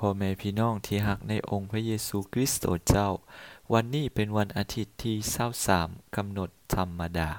อแม่พี่น้องที่รักในองค์พระเยซูคริสต์เจ้าวันนี้เป็นวันอาทิตย์ที่23กำหนดธรรมดา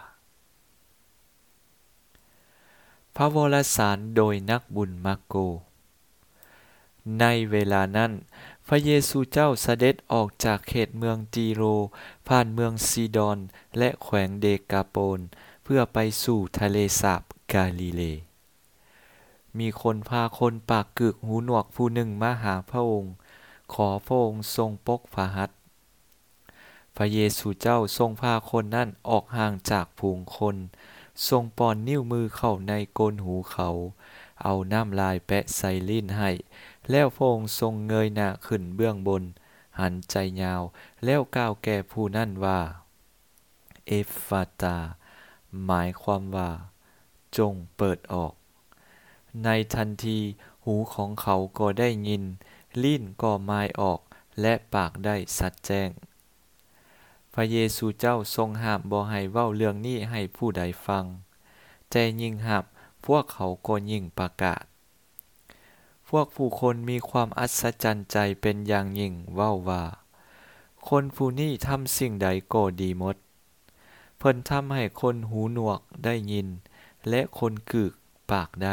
พระวรสารโดยนักบุญมาโกในเวลานั้นพระเยซูเจ้าเสด็จออกจากเขตเมืองตีโรผ่านเมืองซีดอนและแขวงเดกาโปนเพื่อไปสู่ทะเลสาบกาลิเลมีคนพาคนปากกึกหูหนวกผู้หนึ่งมาหาพระองค์ขอพระองค์ทรงปกพาหัตถ์พระเยซูเจ้าทรงพาคนนั้นออกห่างจากผูงคนทรงป้อนนิ้วมือเข้าในก้นหูเขาเอาน้ำลายแปะใส่ลิ้นให้แล้วพระองค์ทรงเงยหน้าขึ้นเบื้องบนหันใจยาวแล้วกล่าวแก่ผู้นั้นว่าเอฟฟาตาหมายความว่าจงเปิดออกในทันทีหูของเขาก็ได้ยินลิ้นก็มายออกและปากได้สัดแจ้งพระเยซูเจ้าทรงห้ามบ่ให้เว้าเรื่องนี้ให้ผู้ใดฟังแต่ยิ่งห้ามพวกเขาก็ยิ่งประกาศพวกผู้คนมีความอัศจรรย์ใจเป็นอย่างยิ่งเว้าว่าคนผู้นี้ทำสิ่งใดก็ดีหมดเพิ่นทำให้คนหูหนวกได้ยินและคนกึกปากได้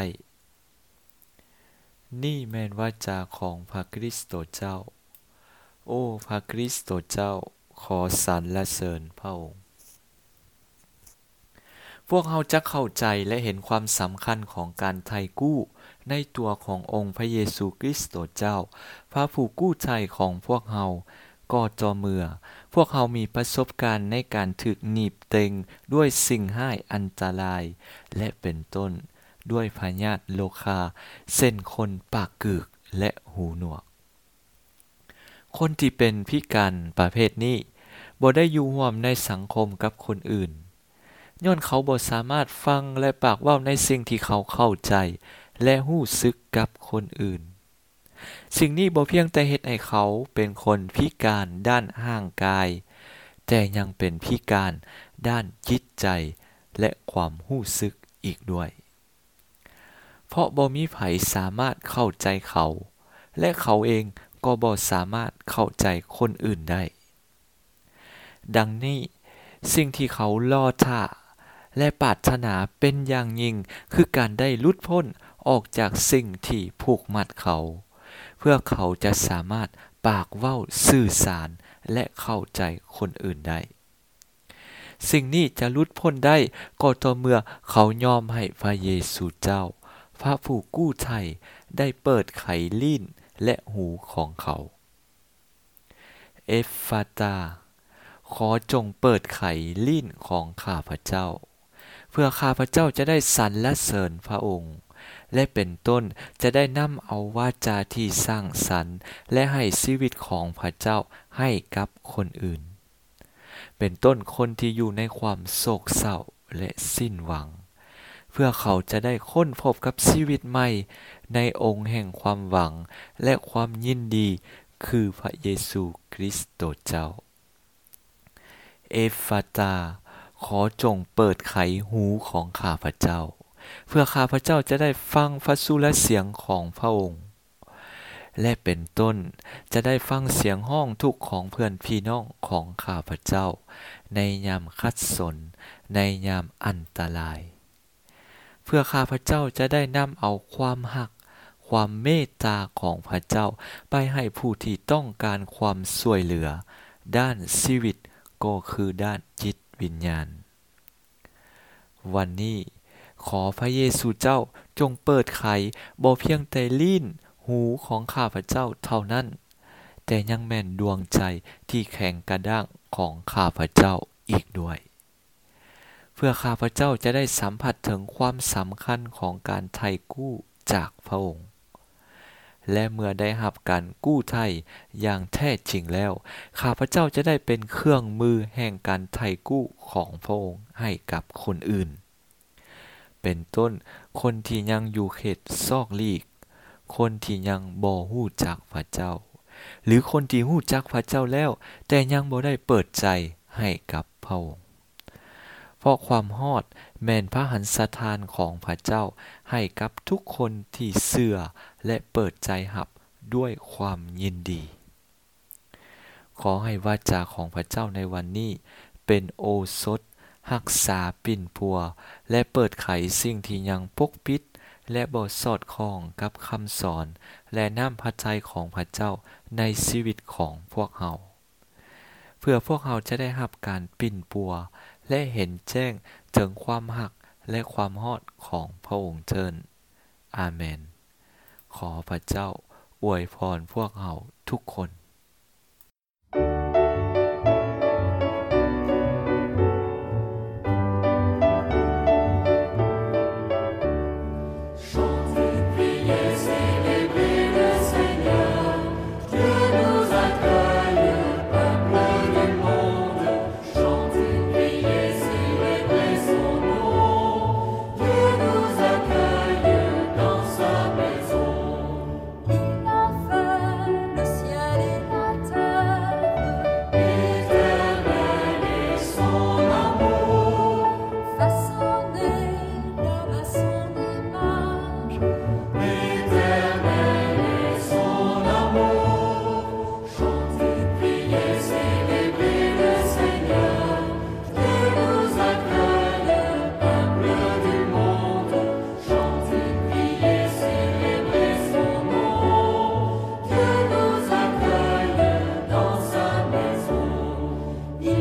นี่แม่นวาจาของพระคริสต์เจ้าโอ้พระคริสต์เจ้าขอสรรเสริญพระองค์พวกเราจะเข้าใจและเห็นความสำคัญของการไถ่กู้ในตัวขององค์พระเยซูคริสต์เจ้าพระผู้กู้ไถ่ของพวกเราก็ต่อเมื่อพวกเรามีประสบการณ์ในการถึกหนีบเต็งด้วยสิ่งห้ายอันตรายและเป็นต้นด้วยพยาธิโลคาเส้นคนปากกึกและหูหนวกคนที่เป็นพิการประเภทนี้บ่ได้อยู่ร่วมในสังคมกับคนอื่นย้อนเขาบ่สามารถฟังและปากเว้าในสิ่งที่เขาเข้าใจและรู้สึกกับคนอื่นสิ่งนี้บ่เพียงแต่เฮ็ดให้เขาเป็นคนพิการด้านร่างกายแต่ยังเป็นพิการด้านจิตใจและความรู้สึกอีกด้วยเพราะบ่มีไผสามารถเข้าใจเขาและเขาเองก็บ่สามารถเข้าใจคนอื่นได้ดังนี้สิ่งที่เขารอท่าและปรารถนาเป็นอย่างยิ่งคือการได้หลุดพ้นออกจากสิ่งที่ผูกมัดเขาเพื่อเขาจะสามารถปากเว้าสื่อสารและเข้าใจคนอื่นได้สิ่งนี้จะหลุดพ้นได้ก็ต่อเมื่อเขายอมให้พระเยซูเจ้าพระผู้กู้ไถ่ได้เปิดไขลิ้นและหูของเขาเอฟฟาตาขอจงเปิดไขลิ้นของข้าพเจ้าเพื่อข้าพเจ้าจะได้สรรเสริญพระองค์และเป็นต้นจะได้นำเอาวาจาที่สร้างสรรค์และให้ชีวิตของพระเจ้าให้กับคนอื่นเป็นต้นคนที่อยู่ในความโศกเศร้าและสิ้นหวังเพื่อเขาจะได้ค้นพบกับชีวิตใหม่ในองค์แห่งความหวังและความยินดีคือพระเยซูคริสต์เจ้าเอฟฟาตาขอจงเปิดไขหูของข้าพเจ้าเพื่อข้าพเจ้าจะได้ฟังพระสุรเสียงของพระองค์และเป็นต้นจะได้ฟังเสียงห้องทุกข์ของเพื่อนพี่น้องของข้าพเจ้าในยามขัดสนในยามอันตรายเพื่อข้าพเจ้าจะได้นำเอาความหักความเมตตาของพระเจ้าไปให้ผู้ที่ต้องการความช่วยเหลือด้านชีวิตก็คือด้านจิตวิญญาณวันนี้ขอพระเยซูเจ้าจงเปิดไขบ่เพียงแต่ลิ้นหูของข้าพเจ้าเท่านั้นแต่ยังแม่นดวงใจที่แข็งกระด้างของข้าพเจ้าอีกด้วยเพื่อข้าพเจ้าจะได้สัมผัสถึงความสำคัญของการไถ่กู้จากพระองค์และเมื่อได้รับการกู้ไถ่อย่างแท้จริงแล้วข้าพเจ้าจะได้เป็นเครื่องมือแห่งการไถ่กู้ของพระองค์ให้กับคนอื่นเป็นต้นคนที่ยังอยู่เขตซอกลีกคนที่ยังบ่ฮู้จักพระเจ้าหรือคนที่ฮู้จักพระเจ้าแล้วแต่ยังบ่ได้เปิดใจให้กับพระองค์เพราะความฮอดแม่นพระหันสถานของพระเจ้าให้กับทุกคนที่เชื่อและเปิดใจรับด้วยความยินดี ขอให้วาจาของพระเจ้าในวันนี้เป็นโอสถรักษาปิ่นปัวและเปิดไขสิ่งที่ยังปกปิดและบ่สอดคล้องกับคำสอนและน้ำพระทัยของพระเจ้าในชีวิตของพวกเราเพื่อพวกเราจะได้รับการปิ่นปัวและเห็นแจ้งถึงความหักและความฮอดของพระองค์เจิญอาเมนขอพระเจ้าอวยพรพวกเราทุกคน